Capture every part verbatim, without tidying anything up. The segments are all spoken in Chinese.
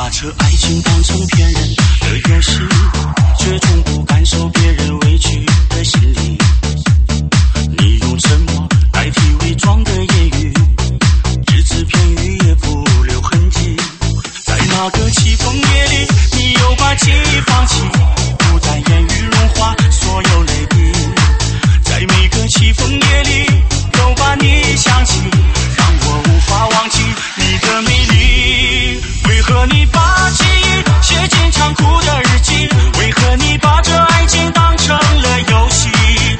把这爱情当成骗人的游戏，却从不感受别人委屈的心理。你用沉默代替伪装的言语，只字片语也不留痕迹。在那个凄风夜里，你又把记忆放弃，不再言语融化所有泪滴。在每个凄风夜里，都把你想起，让我无法忘记你的美丽。为何你把记忆写进残酷的日记？为何你把这爱情当成了游戏？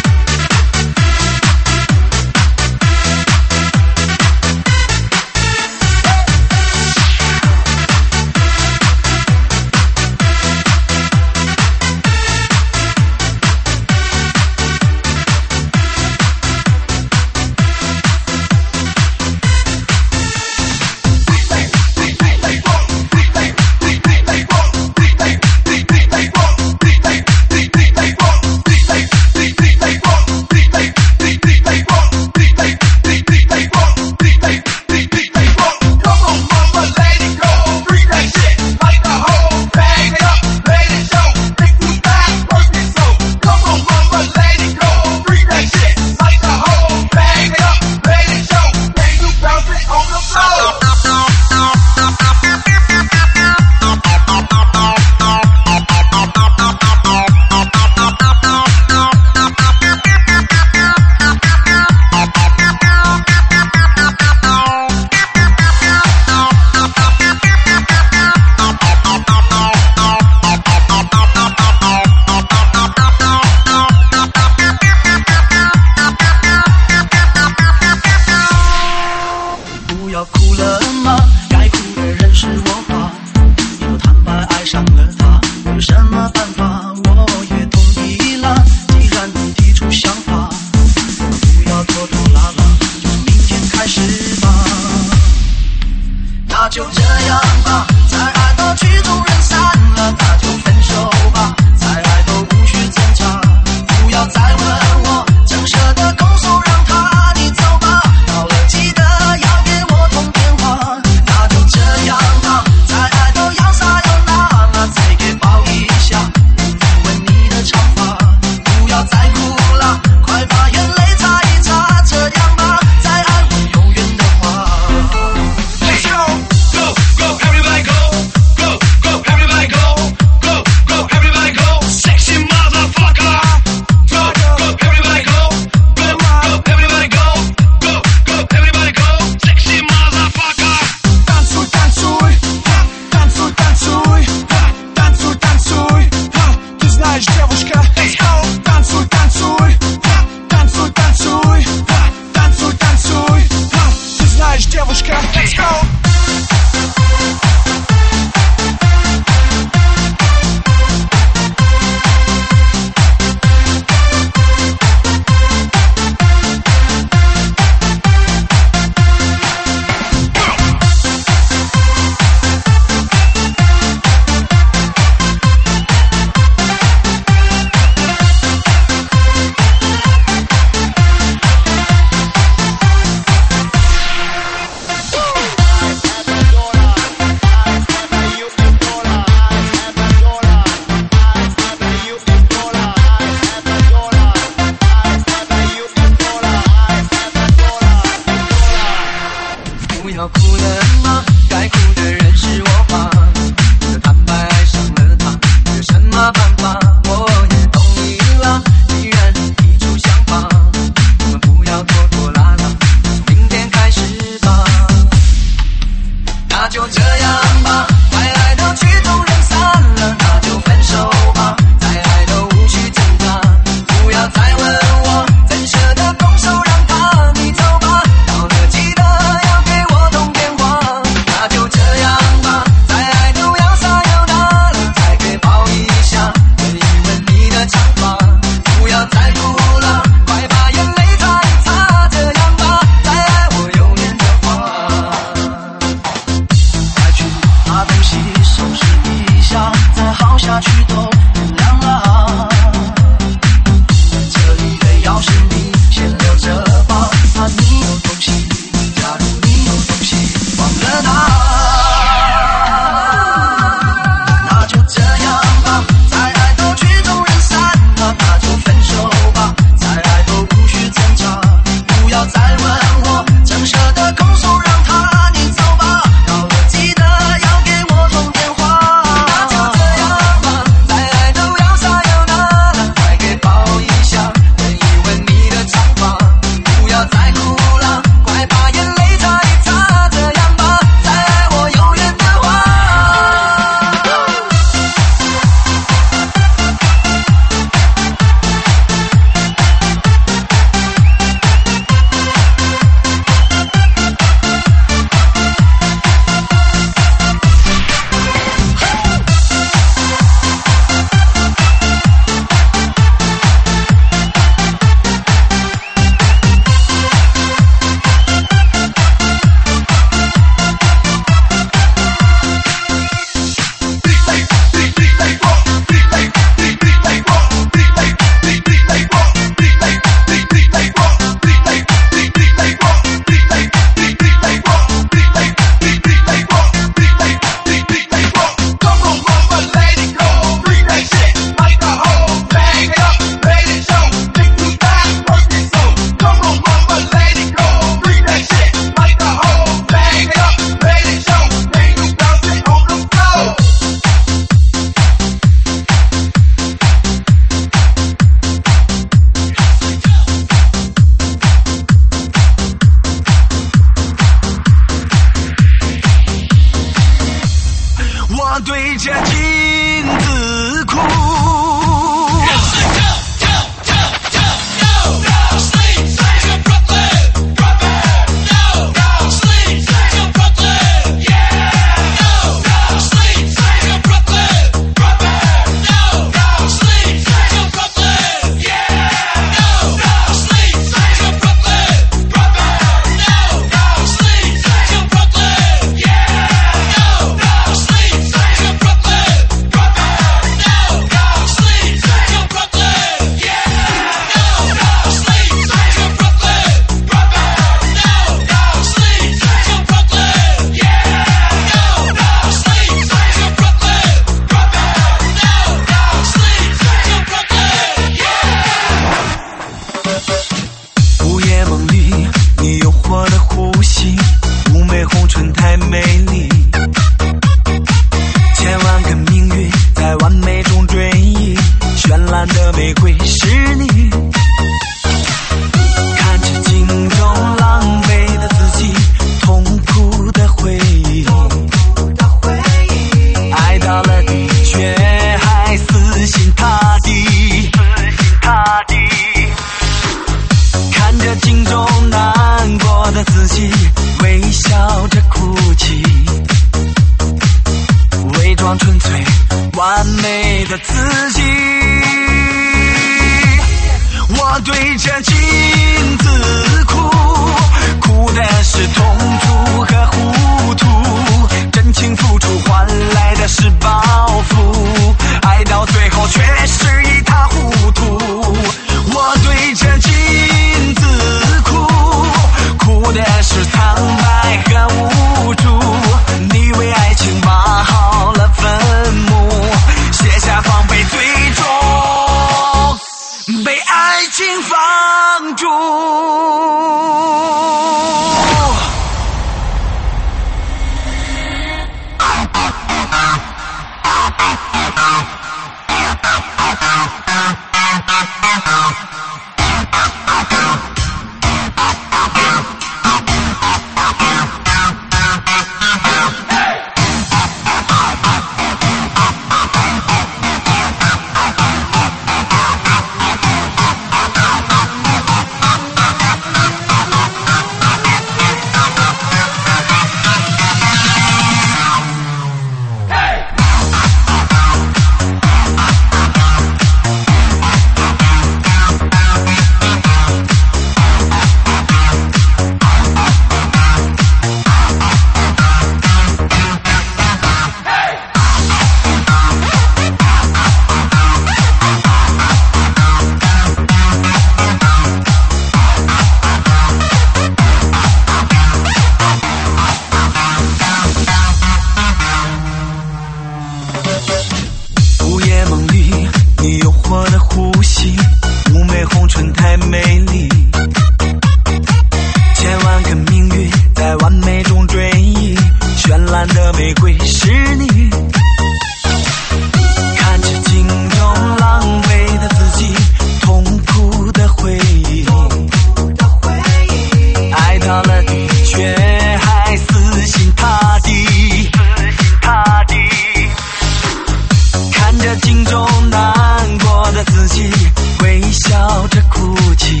镜中难过的自己，微笑着哭泣，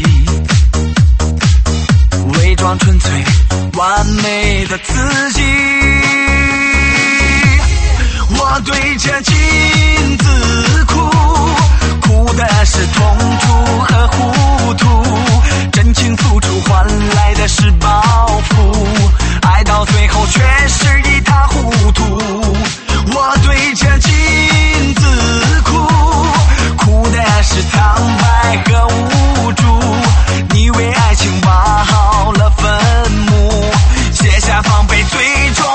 伪装纯粹完美的自己。我对着镜子哭，哭的是痛楚和糊涂，真情付出换来的是报复，爱到最后却是一塌糊涂。我对着镜子哭，哭的是苍白和无助，你为爱情挖好了坟墓，卸下防备最终。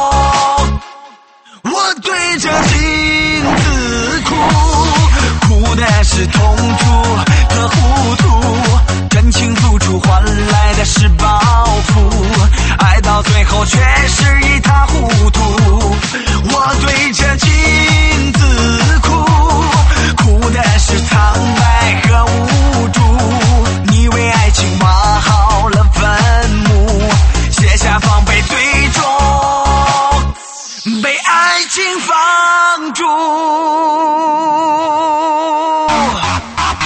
我对着镜子哭，哭的是痛楚和糊涂，真情付出换来的是报复，爱到最后却是一塌糊涂。我对着镜子哭，哭的是苍白和无助，你为爱情挖好了坟墓，卸下防备最终被爱情放逐。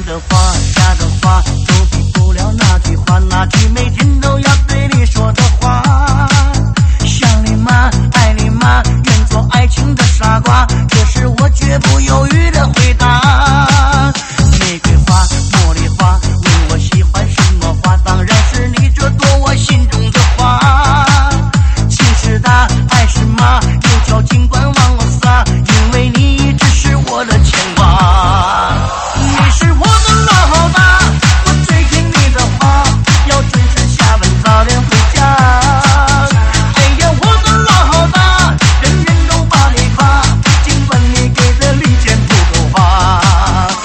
的话，假的话都比不了那句话，那句每天都要对你说的话。想你吗？爱你吗？愿做爱情的傻瓜，这是我绝不犹豫的回答。玫瑰花、茉莉花，问我喜欢什么花，当然是你这朵我心中的花。情是大，爱是麻，有脚尽管往我撒，因为你一直是我的牵挂。你是我的老大，我最听你的话，要准时下班，早点回家。哎呀，我的老大，人人都把你夸，尽管你给的零钱不够花。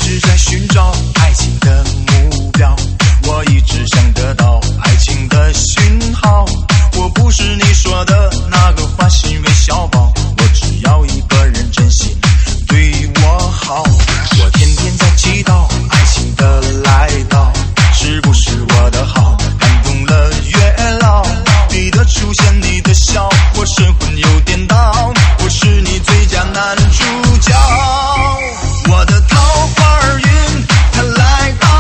直在寻找爱情的目标，我一直想得到爱情的讯号。我不是你说的那个花心微笑包，我只要一个人真心对我好。我天天在祈祷爱情的来到，是不是我的好感动了月老？你的出现，你的笑，我神魂又颠倒，我是你最佳男主角。我的桃花运它来到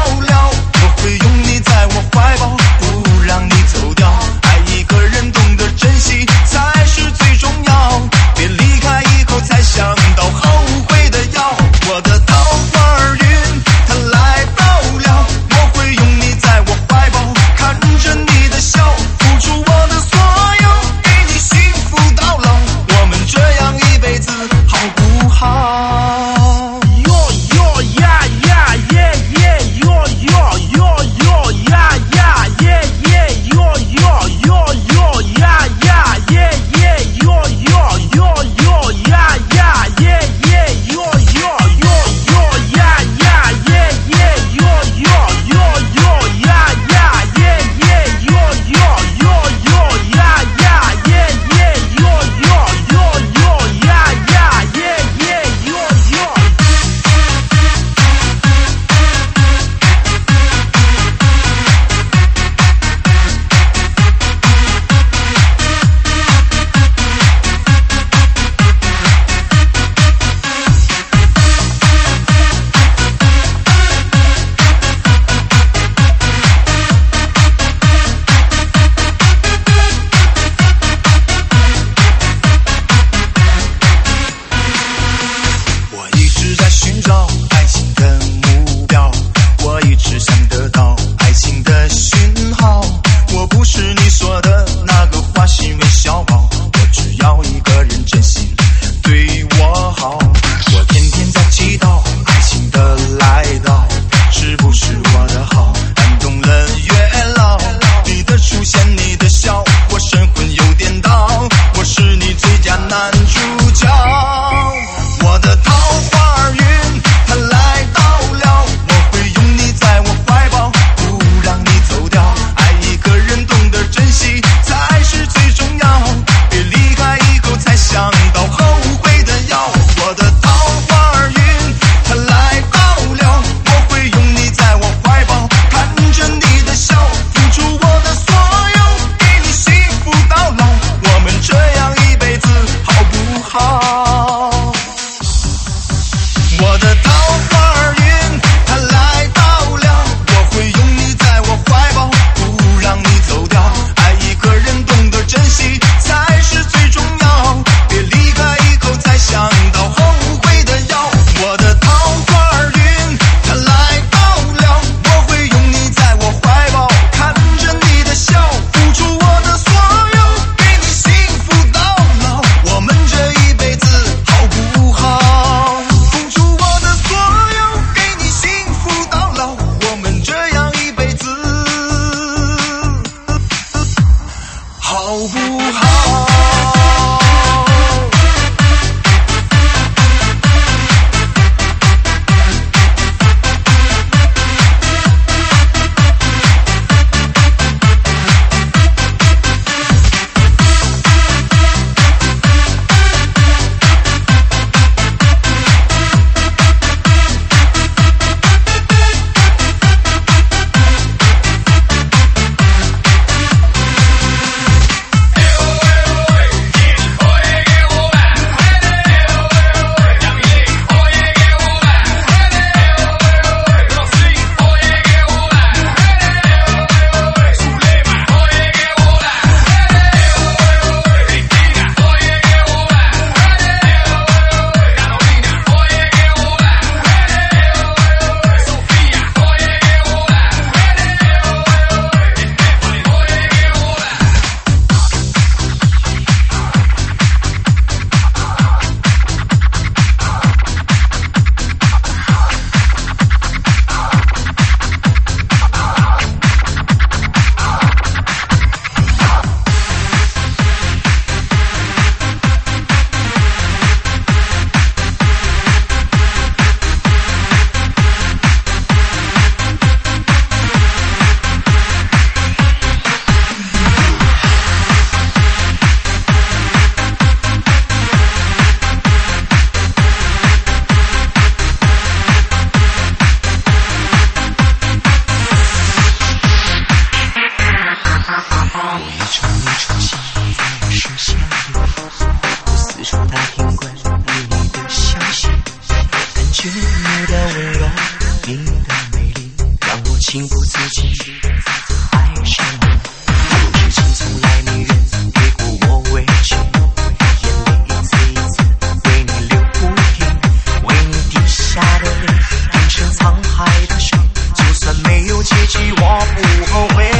情不自禁爱上你，痴情从来没人给过我委屈，眼泪一次一次为你流不停，为你滴下的泪变成沧海的水，就算没有结局我不后悔。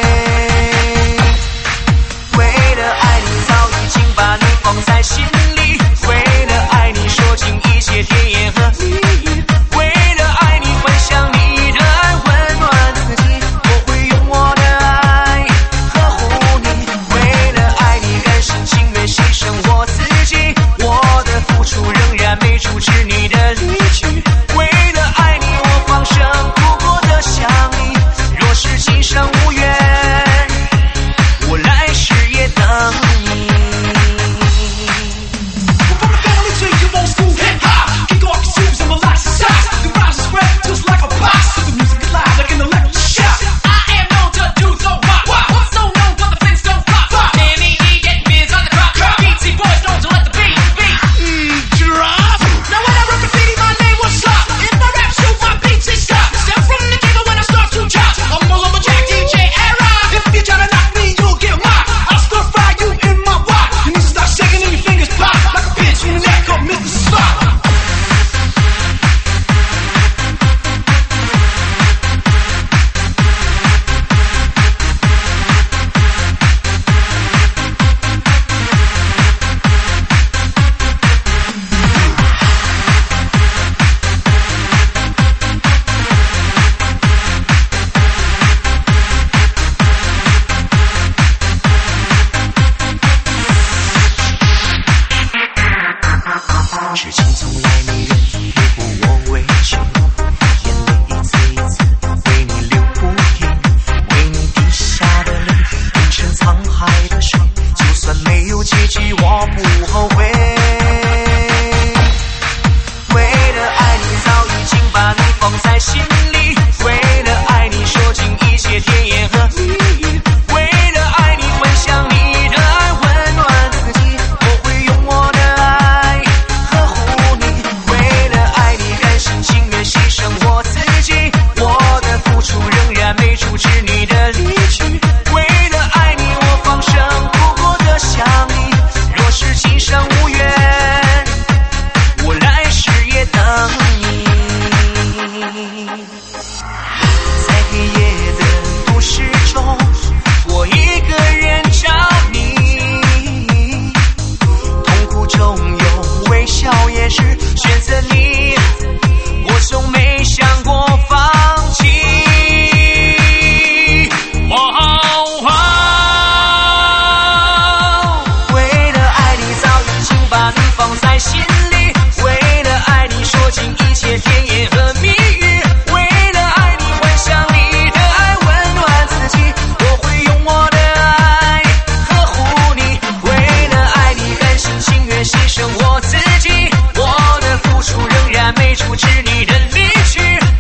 为了爱你早已经把你放在心里，为了爱你说尽一切甜言和蜜语，为了爱你幻想你的爱温暖自己，我会用我的爱呵护你，为了爱你甘心情愿牺牲我自己，我的付出仍然没阻止你的离去，为了爱你我放声哭过的想你，若是今生无缘我来世也等你。痴情从来没人给过我委屈，眼泪一次一次为你流不停，为你滴下的泪变成沧海的水，就算没有结局我不后悔。为了爱你早已经把你放在心里，为了爱你说尽一切甜言和蜜语，为了爱你幻想你的爱温暖自己，我会用我的爱呵护你，为了爱你甘心情愿牺牲我自己，我的付出仍然没阻止你的离去，为了爱你我放声哭过的想你，若是今生无缘我来世也等你。在黑夜的都市中我一个人找你，痛苦中有微笑也是选择你，我从没想过放弃。哦哦，为了爱你早已经把你放在心里，为了爱你说尽一切甜言和蜜语，为了爱你幻想你的爱温暖自己，我会用我的爱呵护你，为了爱你甘心情愿牺牲我自己，我的付出仍然没阻止你的离去，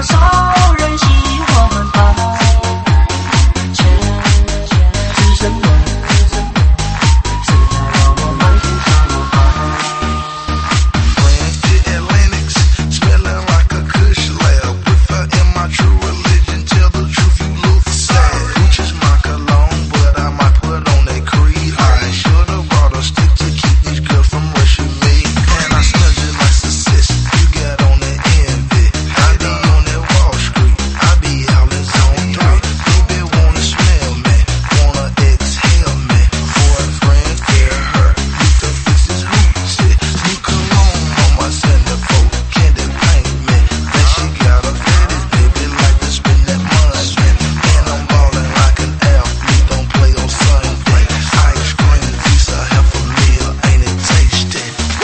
少人喜欢他？钱是什么？是他让我满身上落花。 Ran to Atlantics, smelling like a Kush lab. If I am my true religion, tell the truth, you look sad. Which is my cologne, but I might put on that Creed. I should've brought a stick to keep these girls from rushing me. And I smell just like success. You got on that envy. I be on that Wall Street. I be out in zone three. Baby wanna smell me, wanna exhale me. Boyfriend, fear her. You can fix his hoochie. New cologne on my centerfold. Candy paint me. Then she got a fetish, baby, like to spend that money. And I'm ballin' like an athlete. Don't play on Sunday. Ice cream, Visa, half a meal. Ain't it tasty?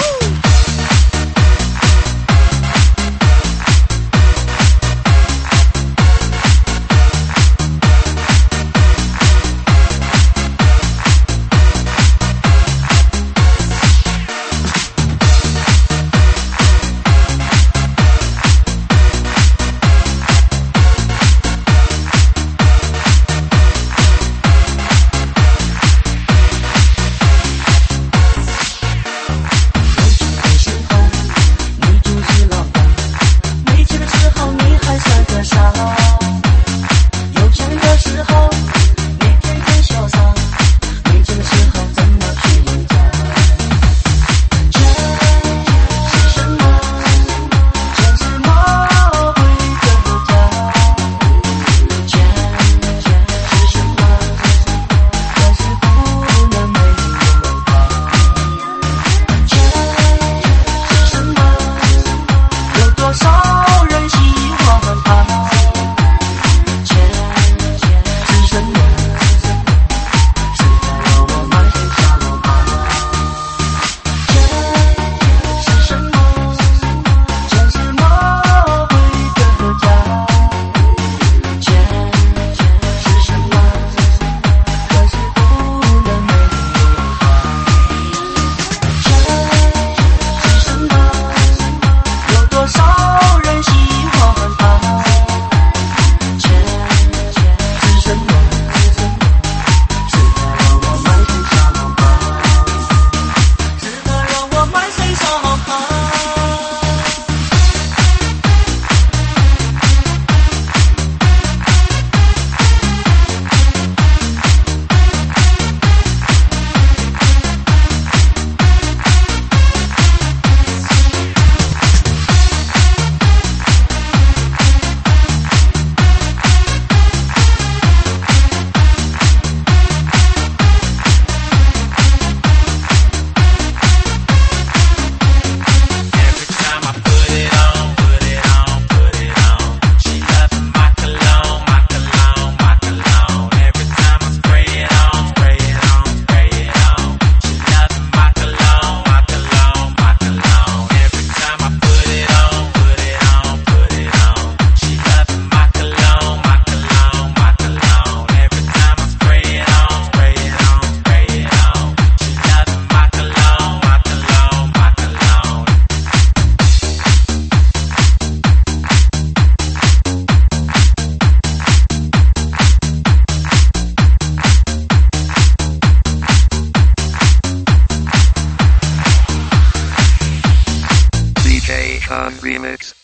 没钱的时候你就是老大，没钱的时候你还算个啥？有钱的时候你天天潇洒，没钱的时候怎么去人家？钱是什么？钱是魔鬼的家。钱是什么？可是不能没有它。钱是什么？有多少人喜欢他？钱是什么？是他让我满身下落花。钱是什么？钱是魔鬼的家。钱是什么？可是不能没有它。钱是什么？有多少人喜欢他？钱是什么？是他让我满身下落花。是他让我满身下落花。 Every time I put it on, put it on, put it on. She loving my cologne, my cologne, my cologne. Every time I spray it on, spray it on, spray it on. She loving my cologne, my cologne, my cologne. Every time I put it on, put it on, put it on. She loving my cologne, my cologne, my cologne. Every time I spray it on, spray it on, spray it on. She loving my cologne, my cologne, my cologne. D J Khan Remix.